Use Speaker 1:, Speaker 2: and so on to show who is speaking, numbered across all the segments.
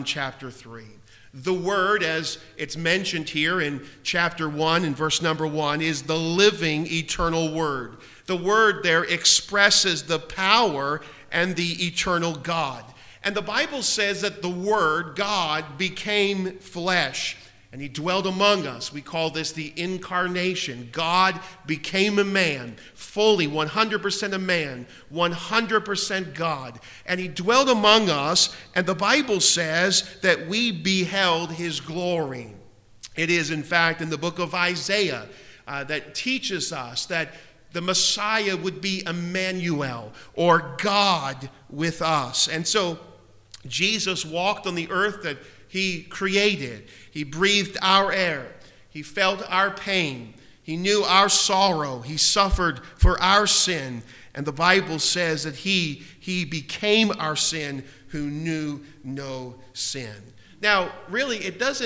Speaker 1: chapter 3. The Word, as it's mentioned here in chapter 1 and verse number 1, is the living eternal Word. The Word there expresses the power and the eternal God. And the Bible says that the Word, God, became flesh, and he dwelt among us. We call this the incarnation. God became a man, fully 100% a man, 100% God. And he dwelt among us, and the Bible says that we beheld his glory. It is, in fact, in the book of Isaiah that teaches us that the Messiah would be Emmanuel, or God with us. And so Jesus walked on the earth that he created. He breathed our air. He felt our pain. He knew our sorrow. He suffered for our sin. And the Bible says that he became our sin who knew no sin. Now, really,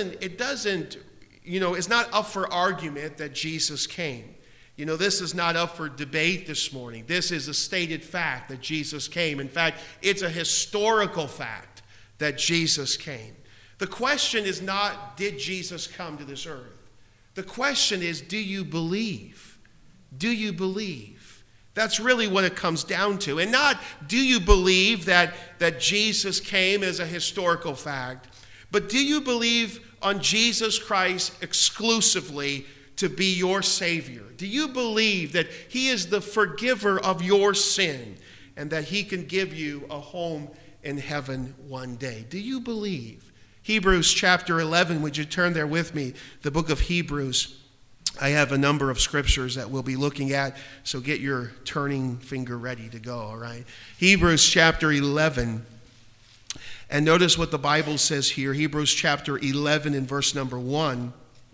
Speaker 1: it's not up for argument that Jesus came. This is not up for debate this morning. This is a stated fact that Jesus came. In fact, it's a historical fact that Jesus came. The question is not, did Jesus come to this earth? The question is, do you believe? Do you believe? That's really what it comes down to. And not, do you believe that Jesus came as a historical fact, but do you believe on Jesus Christ exclusively to be your Savior? Do you believe that he is the forgiver of your sin and that he can give you a home in heaven one day? Do you believe? Hebrews chapter 11, would you turn there with me? The book of Hebrews. I have a number of scriptures that we'll be looking at, so get your turning finger ready to go, all right? Hebrews chapter 11. And notice what the Bible says here. Hebrews chapter 11 and verse number 1.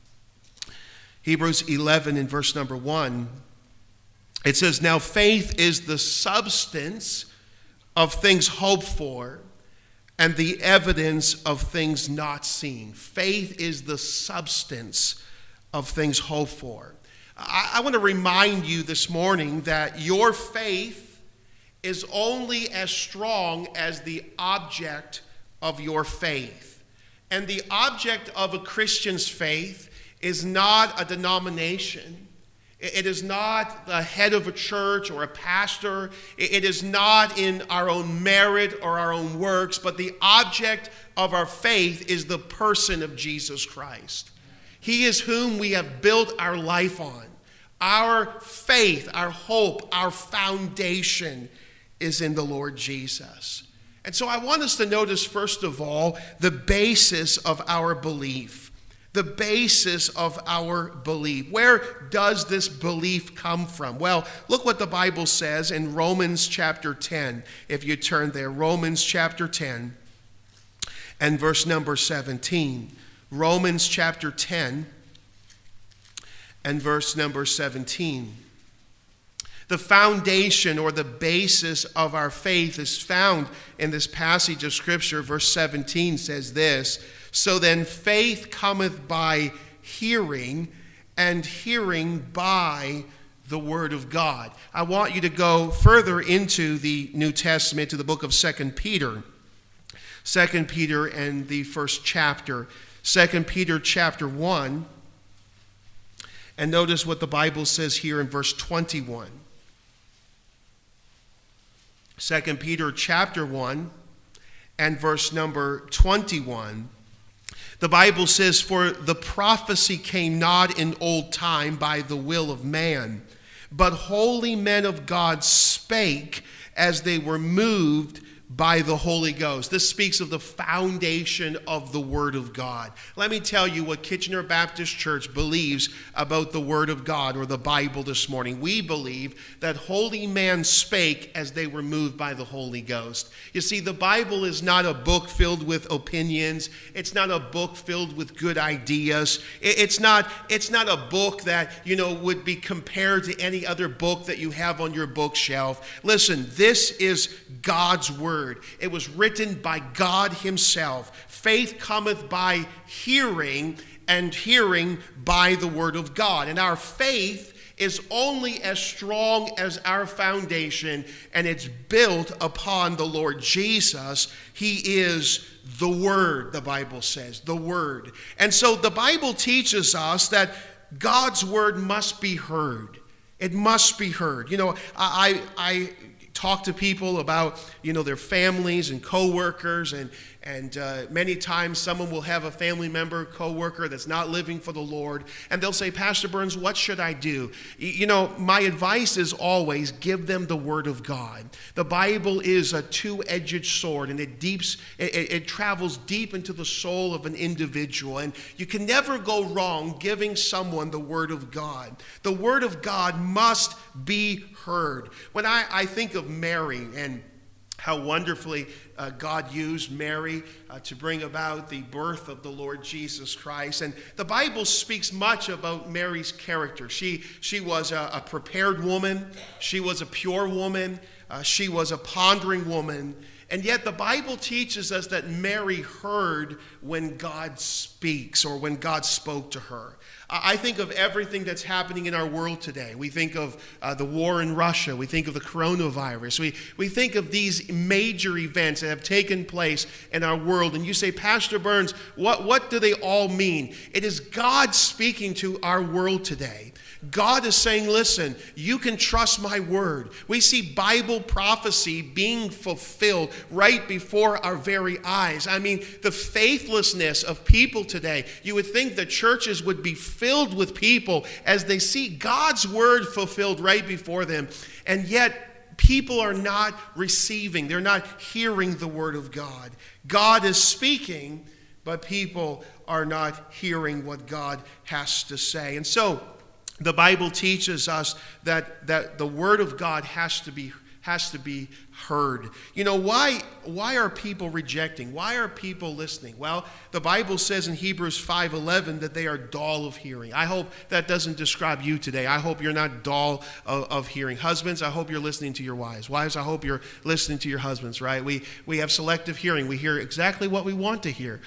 Speaker 1: Hebrews 11 and verse number 1. It says, now faith is the substance of things hoped for, and the evidence of things not seen. Faith is the substance of things hoped for. I want to remind you this morning that your faith is only as strong as the object of your faith. And the object of a Christian's faith is not a denomination. It is not the head of a church or a pastor. It is not in our own merit or our own works, but the object of our faith is the person of Jesus Christ. He is whom we have built our life on. Our faith, our hope, our foundation is in the Lord Jesus. And so I want us to notice, first of all, the basis of our belief. The basis of our belief. Where does this belief come from? Well, look what the Bible says in Romans chapter 10. If you turn there, Romans chapter 10 and verse number 17. Romans chapter 10 and verse number 17. The foundation or the basis of our faith is found in this passage of Scripture. Verse 17 says this, so then faith cometh by hearing, and hearing by the word of God. I want you to go further into the New Testament, to the book of 2 Peter. 2 Peter and the first chapter. 2 Peter chapter 1. And notice what the Bible says here in verse 21. 2 Peter chapter 1 and verse number 21. The Bible says, for the prophecy came not in old time by the will of man, but holy men of God spake as they were moved by the Holy Ghost. This speaks of the foundation of the Word of God. Let me tell you what Kitchener Baptist Church believes about the Word of God or the Bible this morning. We believe that holy men spake as they were moved by the Holy Ghost. You see, the Bible is not a book filled with opinions. It's not a book filled with good ideas. It's not a book that, would be compared to any other book that you have on your bookshelf. Listen, this is God's Word. It was written by God himself. Faith cometh by hearing, and hearing by the word of God. And our faith is only as strong as our foundation, and it's built upon the Lord Jesus. He is the Word, the Bible says, the Word. And so the Bible teaches us that God's Word must be heard. It must be heard. You know, I talk to people about, you know, their families and coworkers, and many times someone will have a family member, coworker that's not living for the Lord, and they'll say, Pastor Burns, what should I do? You know, my advice is always give them the Word of God. The Bible is a two-edged sword, and it travels deep into the soul of an individual, and you can never go wrong giving someone the Word of God. The Word of God must be heard. When I think of Mary and how wonderfully God used Mary to bring about the birth of the Lord Jesus Christ. And the Bible speaks much about Mary's character. She was a prepared woman. She was a pure woman. She was a pondering woman. And yet the Bible teaches us that Mary heard when God speaks, or when God spoke to her. I think of everything that's happening in our world today. We think of the war in Russia. We think of the coronavirus. We think of these major events that have taken place in our world. And you say, Pastor Burns, what do they all mean? It is God speaking to our world today. God is saying, listen, you can trust my word. We see Bible prophecy being fulfilled right before our very eyes. I mean, the faithlessness of people today. You would think that churches would be filled with people as they see God's word fulfilled right before them. And yet, people are not receiving. They're not hearing the word of God. God is speaking, but people are not hearing what God has to say. And so, the Bible teaches us that the Word of God has to be heard. You know, why are people rejecting? Why are people listening? Well, the Bible says in Hebrews 5:11 that they are dull of hearing. I hope that doesn't describe you today. I hope you're not dull of hearing. Husbands, I hope you're listening to your wives. Wives, I hope you're listening to your husbands, right? We have selective hearing. We hear exactly what we want to hear.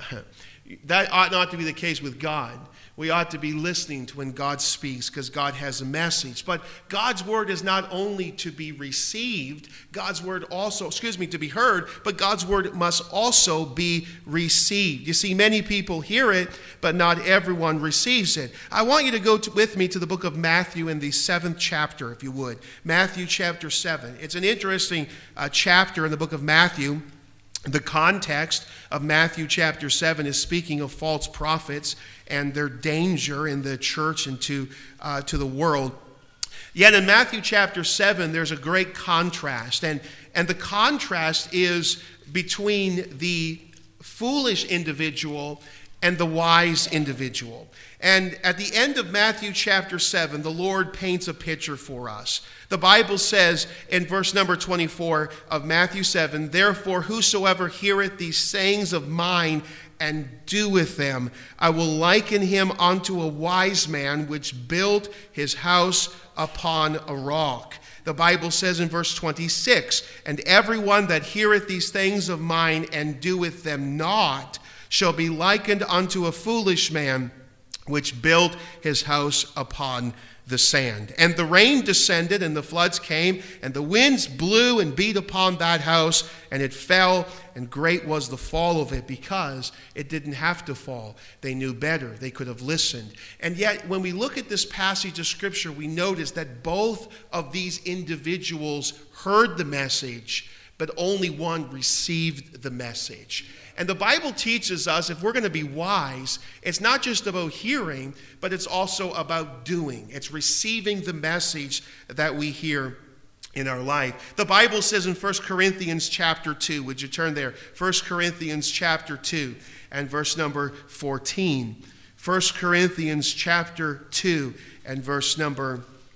Speaker 1: That ought not to be the case with God. We ought to be listening to when God speaks, because God has a message. But God's word is not only to be received, God's word also, to be heard, but God's word must also be received. You see, many people hear it, but not everyone receives it. I want you to go with me to the book of Matthew in the 7th chapter, if you would. Matthew chapter 7. It's an interesting chapter in the book of Matthew. The context of Matthew chapter 7 is speaking of false prophets and their danger in the church and to the world. Yet in Matthew chapter 7, there's a great contrast. And the contrast is between the foolish individual and the wise individual. And at the end of Matthew chapter 7, the Lord paints a picture for us. The Bible says in verse number 24 of Matthew 7, "Therefore whosoever heareth these sayings of mine and doeth them, I will liken him unto a wise man which built his house upon a rock." The Bible says in verse 26, "And everyone that heareth these things of mine and doeth them not shall be likened unto a foolish man which built his house upon the sand. And the rain descended, and the floods came, and the winds blew and beat upon that house, and it fell, and great was the fall of it," because it didn't have to fall. They knew better. They could have listened. And yet, when we look at this passage of Scripture, we notice that both of these individuals heard the message, but only one received the message. And the Bible teaches us, if we're going to be wise, it's not just about hearing, but it's also about doing. It's receiving the message that we hear in our life. The Bible says in 1 Corinthians chapter 2, would you turn there? 1 Corinthians chapter 2 and verse number 14. 1 Corinthians chapter 2 and verse number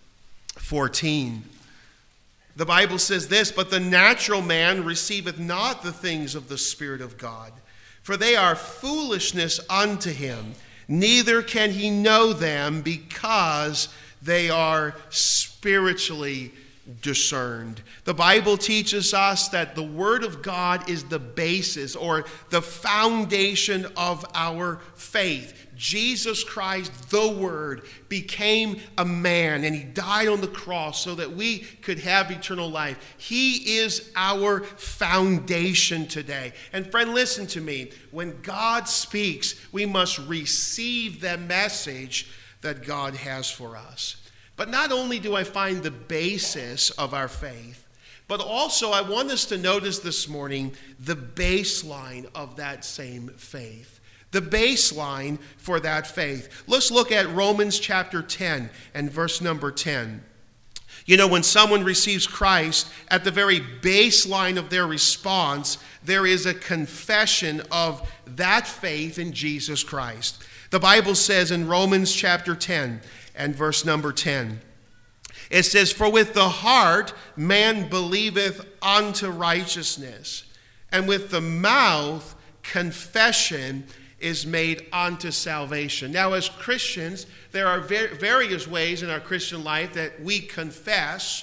Speaker 1: 14. The Bible says this, "But the natural man receiveth not the things of the Spirit of God, for they are foolishness unto him, neither can he know them, because they are spiritually discerned. The Bible teaches us that the Word of God is the basis or the foundation of our faith. Jesus Christ, the Word, became a man, and he died on the cross so that we could have eternal life. He is our foundation today. And friend, listen to me. When God speaks, we must receive the message that God has for us. But not only do I find the basis of our faith, but also I want us to notice this morning the baseline of that same faith. The baseline for that faith. Let's look at Romans chapter 10 and verse number 10. You know, when someone receives Christ, at the very baseline of their response, there is a confession of that faith in Jesus Christ. The Bible says in Romans chapter 10 and verse number 10, it says, "For with the heart man believeth unto righteousness, and with the mouth confession is made unto salvation." Now, as Christians, there are various ways in our Christian life that we confess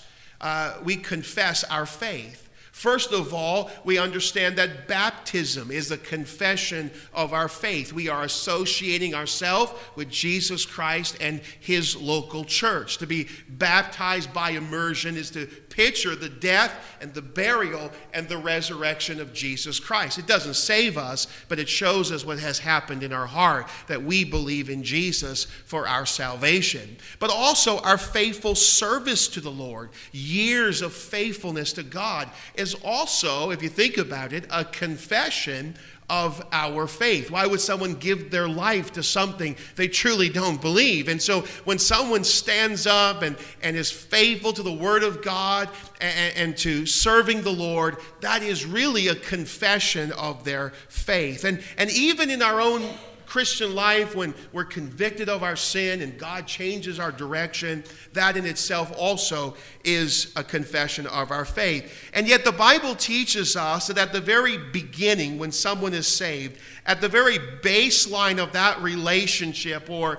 Speaker 1: our faith. First of all, we understand that baptism is a confession of our faith. We are associating ourselves with Jesus Christ and his local church. To be baptized by immersion is to picture the death and the burial and the resurrection of Jesus Christ. It doesn't save us, but it shows us what has happened in our heart, that we believe in Jesus for our salvation. But also our faithful service to the Lord, years of faithfulness to God, is also, if you think about it, a confession of our faith. Why would someone give their life to something they truly don't believe? And so when someone stands up and is faithful to the Word of God and to serving the Lord, that is really a confession of their faith. And even in our own Christian life, when we're convicted of our sin and God changes our direction, that in itself also is a confession of our faith. And yet the Bible teaches us that at the very beginning, when someone is saved, at the very baseline of that relationship or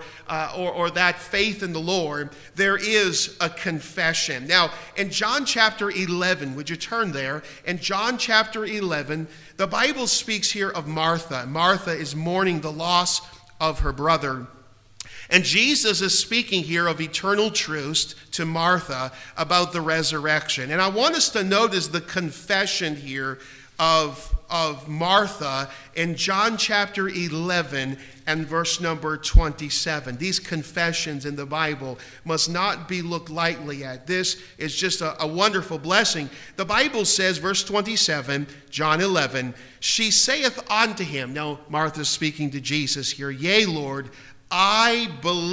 Speaker 1: that faith in the Lord, there is a confession. Now, in John chapter 11, would you turn there? In John chapter 11, the Bible speaks here of Martha. Martha is mourning the loss of her brother. And Jesus is speaking here of eternal truths to Martha about the resurrection. And I want us to notice the confession here of Martha in John chapter 11 and verse number 27. These confessions in the Bible must not be looked lightly at. This is just a wonderful blessing. The Bible says, verse 27, John 11, "She saith unto him," now Martha's speaking to Jesus here, "Yea, Lord, I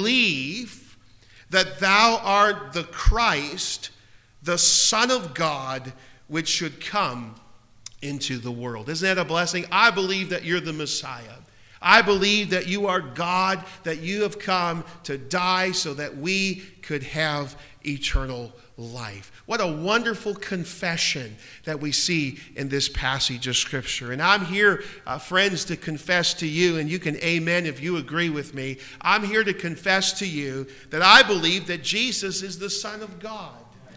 Speaker 1: believe that thou art the Christ, the Son of God, which should come into the world." Isn't that a blessing? I believe that you're the Messiah. I believe that you are God, that you have come to die so that we could have eternal life. What a wonderful confession that we see in this passage of Scripture. And I'm here, friends, to confess to you, and you can amen if you agree with me. I'm here to confess to you that I believe that Jesus is the Son of God.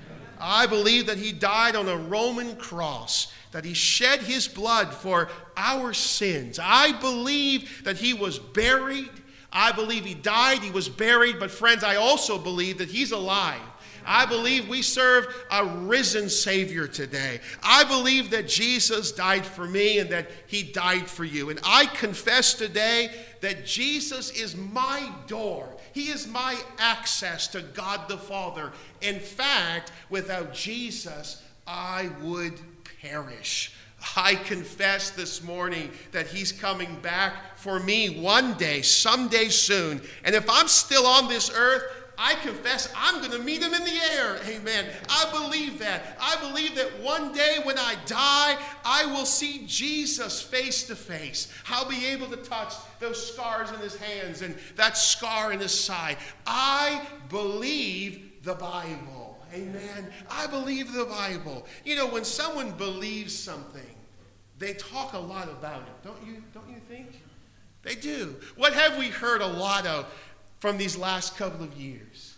Speaker 1: I believe that he died on a Roman cross, that he shed his blood for our sins. I believe that he was buried. I believe he died, he was buried. But friends, I also believe that he's alive. I believe we serve a risen Savior today. I believe that Jesus died for me and that he died for you. And I confess today that Jesus is my door. He is my access to God the Father. In fact, without Jesus, I would perish. I confess this morning that he's coming back for me one day, someday soon. And if I'm still on this earth, I confess I'm going to meet him in the air. Amen. I believe that. I believe that one day when I die, I will see Jesus face to face. I'll be able to touch those scars in his hands and that scar in his side. I believe the Bible. Amen. I believe the Bible. You know, when someone believes something, they talk a lot about it. Don't you think? They do. What have we heard a lot of from these last couple of years?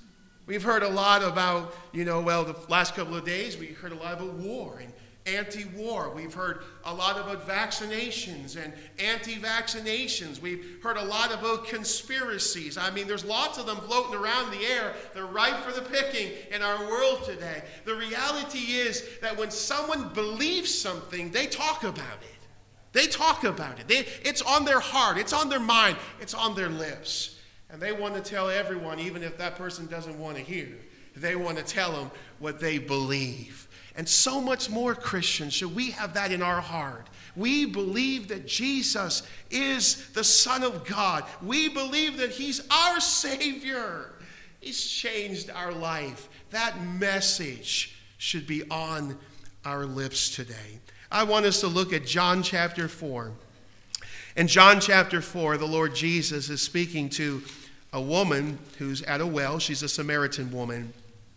Speaker 1: We've heard a lot about, the last couple of days we heard a lot about war and anti-war. We've heard a lot about vaccinations and anti-vaccinations. We've heard a lot about conspiracies. I mean, there's lots of them floating around the air. They're ripe for the picking in our world today. The reality is that when someone believes something, they talk about it. They talk about it. It's on their heart. It's on their mind. It's on their lips. And they want to tell everyone, even if that person doesn't want to hear. They want to tell them what they believe. And so much more, Christians, should we have that in our heart. We believe that Jesus is the Son of God. We believe that he's our Savior. He's changed our life. That message should be on our lips today. I want us to look at John chapter 4. In John chapter 4, the Lord Jesus is speaking to a woman who's at a well. She's a Samaritan woman.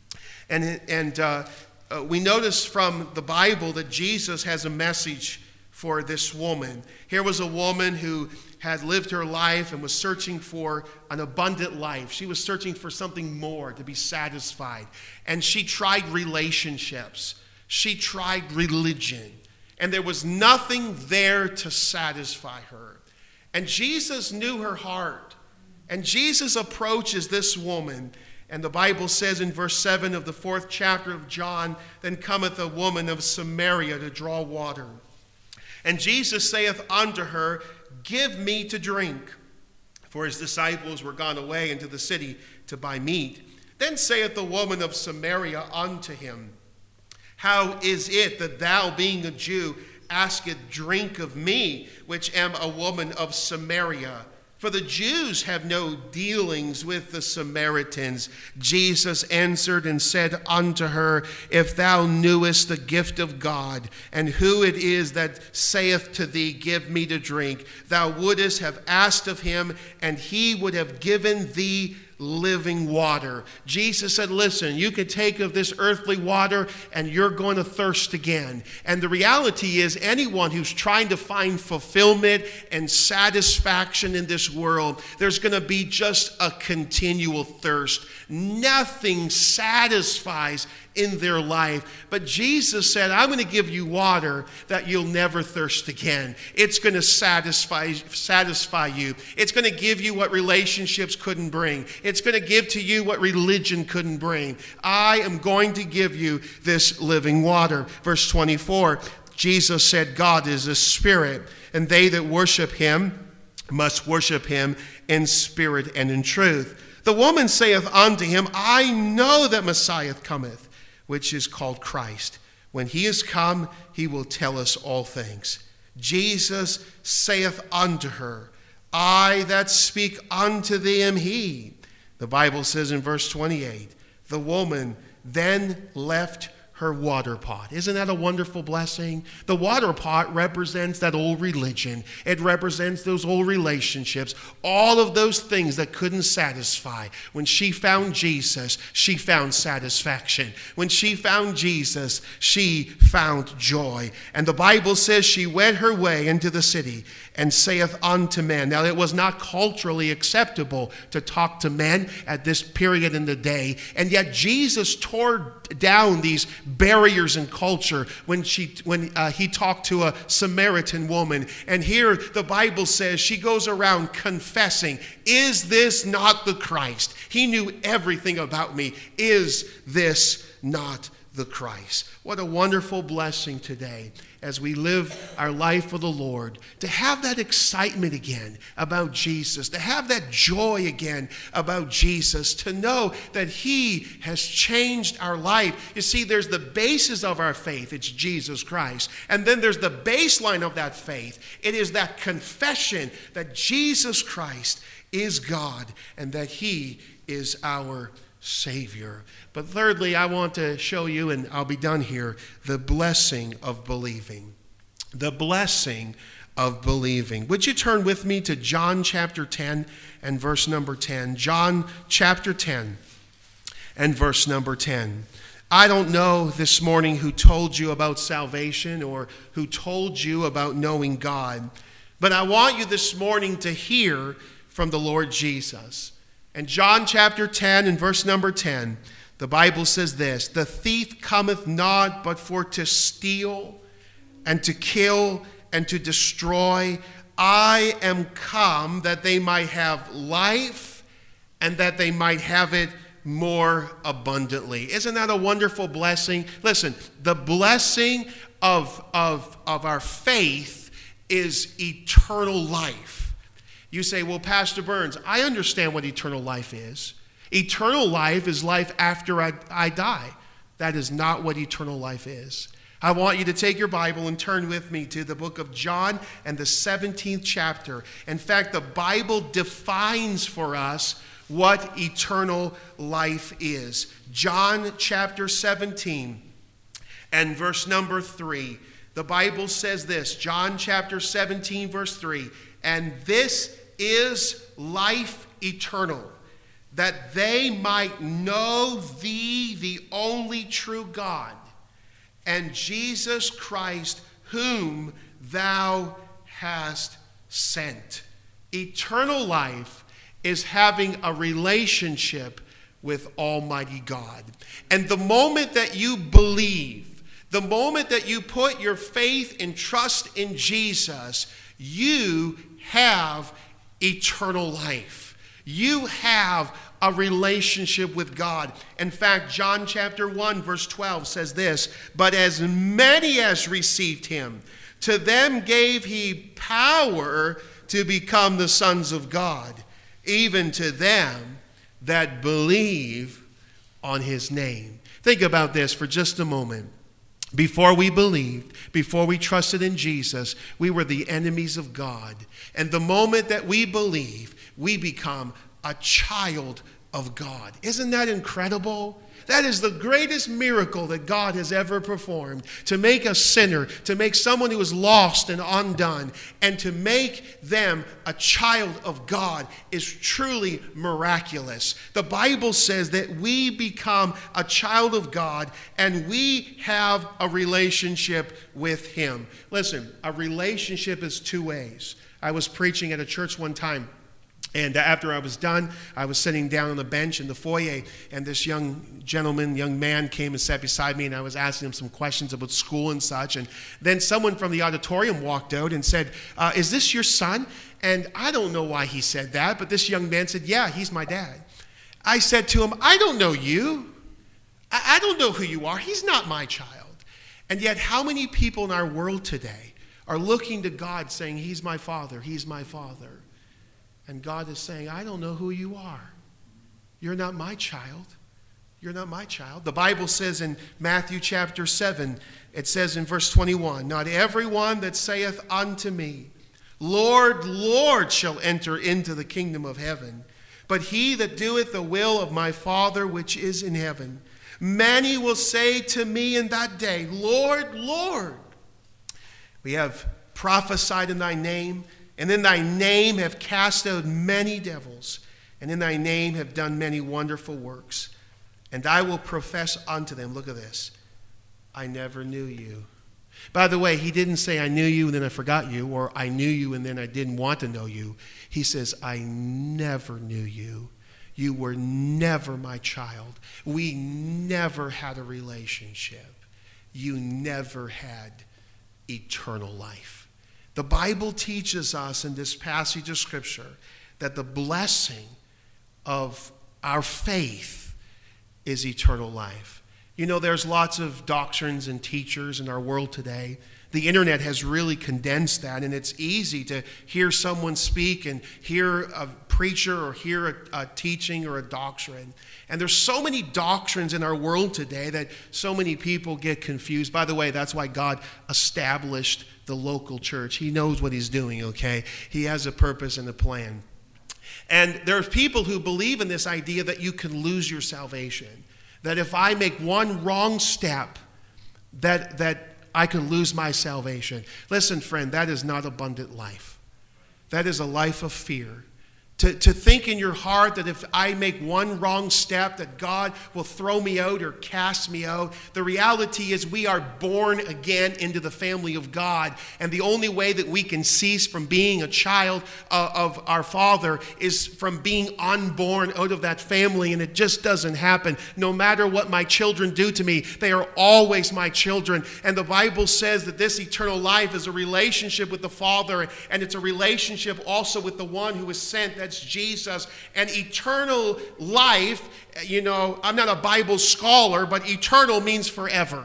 Speaker 1: And we notice from the Bible that Jesus has a message for this woman. Here was a woman who had lived her life and was searching for an abundant life. She was searching for something more, to be satisfied. And she tried relationships. She tried religion. And there was nothing there to satisfy her. And Jesus knew her heart. And Jesus approaches this woman. And the Bible says in verse 7 of the 4th chapter of John, then cometh a woman of Samaria to draw water. And Jesus saith unto her, give me to drink. For his disciples were gone away into the city to buy meat. Then saith the woman of Samaria unto him, how is it that thou, being a Jew, askest drink of me, which am a woman of Samaria? For the Jews have no dealings with the Samaritans. Jesus answered and said unto her, if thou knewest the gift of God, and who it is that saith to thee, give me to drink, thou wouldest have asked of him, and he would have given thee living water. Jesus said, listen, you can take of this earthly water and you're going to thirst again. And the reality is, anyone who's trying to find fulfillment and satisfaction in this world, there's going to be just a continual thirst. Nothing satisfies in their life. But Jesus said, I'm going to give you water that you'll never thirst again. It's going to satisfy you. It's going to give you what relationships couldn't bring. It's going to give to you what religion couldn't bring. I am going to give you this living water. Verse 24, Jesus said, God is a spirit, and they that worship him must worship him in spirit and in truth. The woman saith unto him, I know that Messiah cometh, which is called Christ. When he is come, he will tell us all things. Jesus saith unto her, I that speak unto thee am he. The Bible says in verse 28, the woman then left her water pot. Isn't that a wonderful blessing? The water pot represents that old religion. It represents those old relationships, all of those things that couldn't satisfy. When she found Jesus, she found satisfaction. When she found Jesus, she found joy. And the Bible says she went her way into the city and saith unto men. Now, it was not culturally acceptable to talk to men at this period in the day, and yet Jesus tore down these barriers in culture when he talked to a Samaritan woman. And here the Bible says she goes around confessing, is this not the Christ? He knew everything about me. Is this not the Christ? What a wonderful blessing today as we live our life for the Lord, to have that excitement again about Jesus, to have that joy again about Jesus, to know that he has changed our life. You see, there's the basis of our faith. It's Jesus Christ. And then there's the baseline of that faith. It is that confession that Jesus Christ is God and that he is our Savior. But thirdly, I want to show you, and I'll be done here, the blessing of believing. The blessing of believing. Would you turn with me to John chapter 10 and verse number 10? John chapter 10 and verse number 10. I don't know this morning who told you about salvation or who told you about knowing God, but I want you this morning to hear from the Lord Jesus. And John chapter 10 and verse number 10, the Bible says this: "The thief cometh not but for to steal and to kill and to destroy. I am come that they might have life and that they might have it more abundantly." Isn't that a wonderful blessing? Listen, the blessing of our faith is eternal life. You say, "Well, Pastor Burns, I understand what eternal life is. Eternal life is life after I die." That is not what eternal life is. I want you to take your Bible and turn with me to the book of John and the 17th chapter. In fact, the Bible defines for us what eternal life is. John chapter 17 and verse number 3. The Bible says this, John chapter 17 verse 3, "And this is life eternal, that they might know thee, the only true God, and Jesus Christ, whom thou hast sent." Eternal life is having a relationship with Almighty God. And the moment that you believe, the moment that you put your faith and trust in Jesus, you have eternal life. You have a relationship with God. In fact, John chapter 1 verse 12 says this: "But as many as received him, to them gave he power to become the sons of God, even to them that believe on his name." Think about this for just a moment. Before we believed, before we trusted in Jesus, we were the enemies of God. And the moment that we believe, we become a child of God. Isn't that incredible? That is the greatest miracle that God has ever performed. To make a sinner, to make someone who is lost and undone, and to make them a child of God is truly miraculous. The Bible says that we become a child of God and we have a relationship with him. Listen, a relationship is two ways. I was preaching at a church one time. And after I was done, I was sitting down on the bench in the foyer, and this young man came and sat beside me, and I was asking him some questions about school and such. And then someone from the auditorium walked out and said, "Is this your son?" And I don't know why he said that, but this young man said, "Yeah, he's my dad." I said to him, "I don't know you. I don't know who you are. He's not my child." And yet, how many people in our world today are looking to God saying, "He's my father, he's my father." And God is saying, "I don't know who you are. You're not my child. You're not my child." The Bible says in Matthew chapter 7, it says in verse 21, "Not everyone that saith unto me, Lord, Lord, shall enter into the kingdom of heaven, but he that doeth the will of my Father which is in heaven. Many will say to me in that day, Lord, Lord, we have prophesied in thy name, and in thy name have cast out many devils, and in thy name have done many wonderful works. And I will profess unto them," look at this, "I never knew you." By the way, he didn't say, "I knew you and then I forgot you," or "I knew you and then I didn't want to know you." He says, "I never knew you. You were never my child. We never had a relationship. You never had eternal life." The Bible teaches us in this passage of Scripture that the blessing of our faith is eternal life. You know, there's lots of doctrines and teachers in our world today. The internet has really condensed that, and it's easy to hear someone speak and hear a preacher or hear a teaching or a doctrine. And there's so many doctrines in our world today that so many people get confused. By the way, that's why God established the local church. He knows what he's doing, okay? He has a purpose and a plan. And there are people who believe in this idea that you can lose your salvation. That if I make one wrong step, that I can lose my salvation. Listen, friend, that is not abundant life. That is a life of fear. To think in your heart that if I make one wrong step that God will throw me out or cast me out. The reality is we are born again into the family of God. And the only way that we can cease from being a child of our Father is from being unborn out of that family. And it just doesn't happen. No matter what my children do to me, they are always my children. And the Bible says that this eternal life is a relationship with the Father. And it's a relationship also with the one who is sent. That's Jesus. And eternal life, I'm not a Bible scholar, but eternal means forever.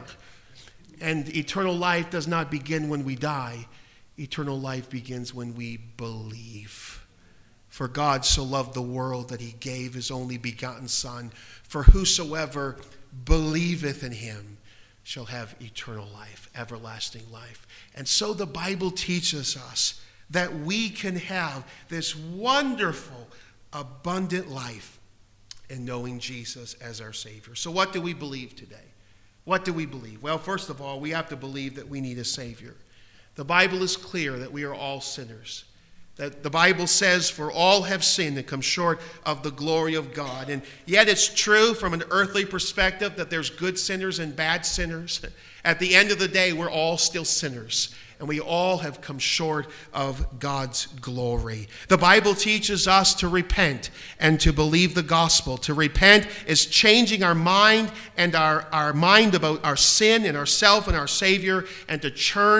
Speaker 1: And eternal life does not begin when we die. Eternal life begins when we believe. For God so loved the world that he gave his only begotten Son. For whosoever believeth in him shall have eternal life, everlasting life. And so the Bible teaches us that we can have this wonderful, abundant life in knowing Jesus as our Savior. So what do we believe today? What do we believe? Well, first of all, we have to believe that we need a Savior. The Bible is clear that we are all sinners. That the Bible says, for all have sinned and come short of the glory of God. And yet it's true from an earthly perspective that there's good sinners and bad sinners. At the end of the day, we're all still sinners. And we all have come short of God's glory. The Bible teaches us to repent and to believe the gospel. To repent is changing our mind and our mind about our sin and ourself and our Savior, and to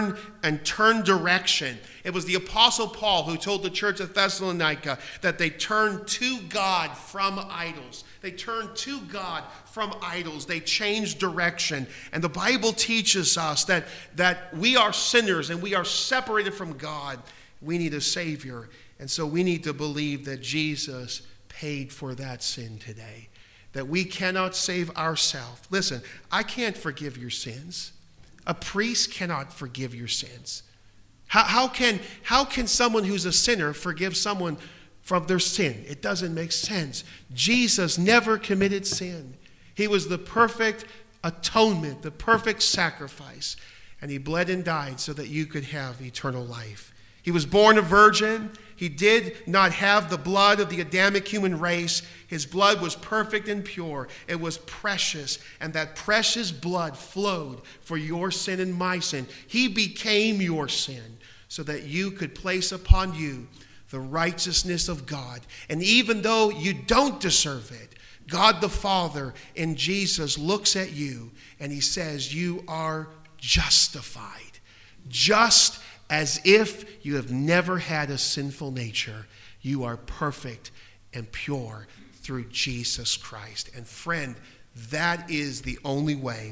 Speaker 1: turn direction. It was the Apostle Paul who told the church of Thessalonica that they turned to God from idols. They turned to God from idols. They changed direction. And the Bible teaches us that we are sinners and we are separated from God. We need a Savior. And so we need to believe that Jesus paid for that sin today. That we cannot save ourselves. Listen, I can't forgive your sins. A priest cannot forgive your sins. How can someone who's a sinner forgive someone from their sin? It doesn't make sense. Jesus never committed sin. He was the perfect atonement, the perfect sacrifice. And he bled and died so that you could have eternal life. He was born a virgin. He did not have the blood of the Adamic human race. His blood was perfect and pure. It was precious. And that precious blood flowed for your sin and my sin. He became your sin so that you could place upon you the righteousness of God. And even though you don't deserve it, God the Father in Jesus looks at you and he says, you are justified. Just as if you have never had a sinful nature. You are perfect and pure through Jesus Christ. And friend, that is the only way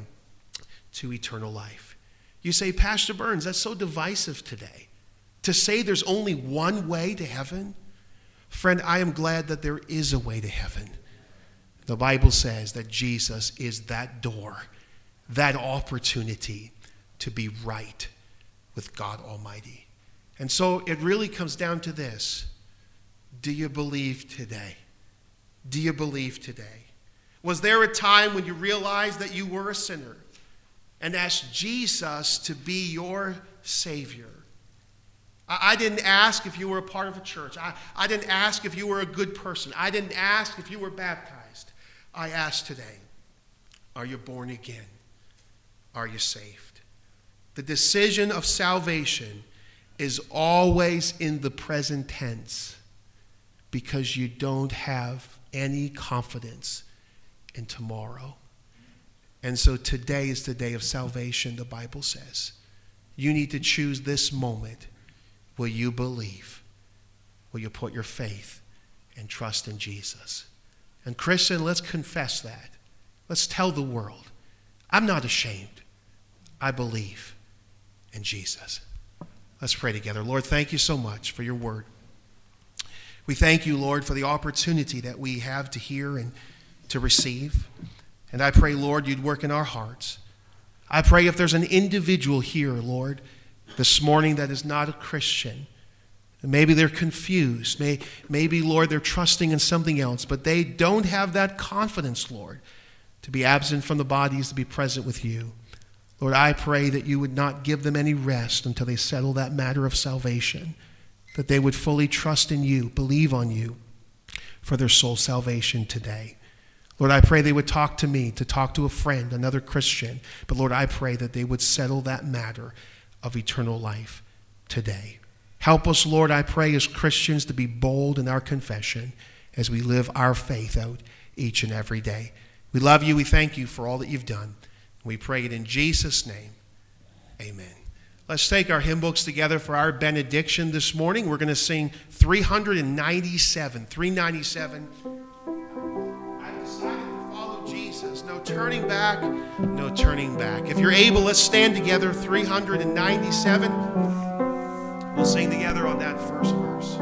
Speaker 1: to eternal life. You say, Pastor Burns, that's so divisive today. To say there's only one way to heaven? Friend, I am glad that there is a way to heaven. The Bible says that Jesus is that door, that opportunity to be right with God Almighty. And so it really comes down to this. Do you believe today? Do you believe today? Was there a time when you realized that you were a sinner and asked Jesus to be your Savior? I didn't ask if you were a part of a church. I didn't ask if you were a good person. I didn't ask if you were baptized. I asked today, are you born again? Are you saved? The decision of salvation is always in the present tense because you don't have any confidence in tomorrow. And so today is the day of salvation, the Bible says. You need to choose this moment. Will you believe? Will you put your faith and trust in Jesus? And Christian, let's confess that. Let's tell the world, I'm not ashamed. I believe in Jesus. Let's pray together. Lord, thank you so much for your word. We thank you, Lord, for the opportunity that we have to hear and to receive. And I pray, Lord, you'd work in our hearts. I pray if there's an individual here, Lord, this morning that is not a Christian, and maybe they're confused. Maybe, Lord, they're trusting in something else, but they don't have that confidence, Lord, to be absent from the body is to be present with you. Lord, I pray that you would not give them any rest until they settle that matter of salvation, that they would fully trust in you, believe on you, for their soul salvation today. Lord, I pray they would talk to me, to talk to a friend, another Christian. But Lord, I pray that they would settle that matter of eternal life today. Help us, Lord, I pray, as Christians to be bold in our confession as we live our faith out each and every day. We love you. We thank you for all that you've done. We pray it in Jesus' name. Amen. Let's take our hymn books together for our benediction this morning. We're going to sing 397. 397. I've decided to follow Jesus. No turning back, no turning back. If you're able, let's stand together. 397. We'll sing together on that first verse.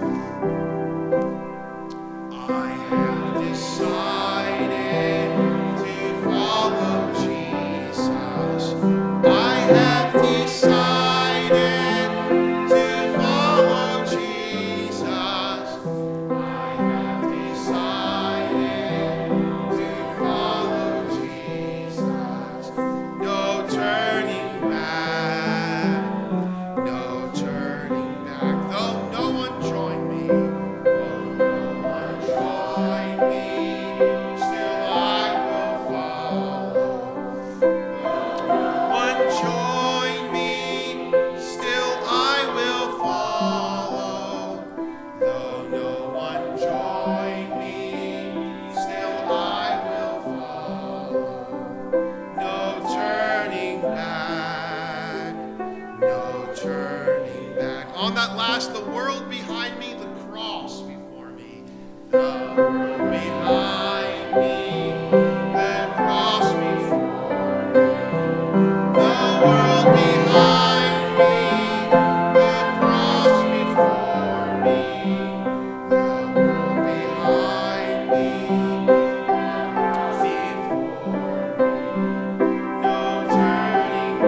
Speaker 1: I have decided to follow Jesus. I have decided to follow Jesus. I have decided to follow Jesus. No turning back, no turning back. Though no one join me, though no one join me, still I will follow. No one join me, still I will follow. Though no one join me, still I will follow. No turning back, no turning back. On that last, the world behind me, the cross before me. The world behind me, the cross before me. The world behind me, the cross before me. The world behind me, before me. No turning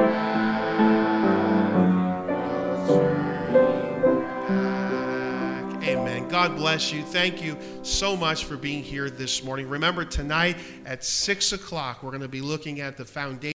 Speaker 1: back, no turning back. Amen. God bless you. Thank you so much for being here this morning. Remember, tonight at 6 o'clock, we're going to be looking at the foundation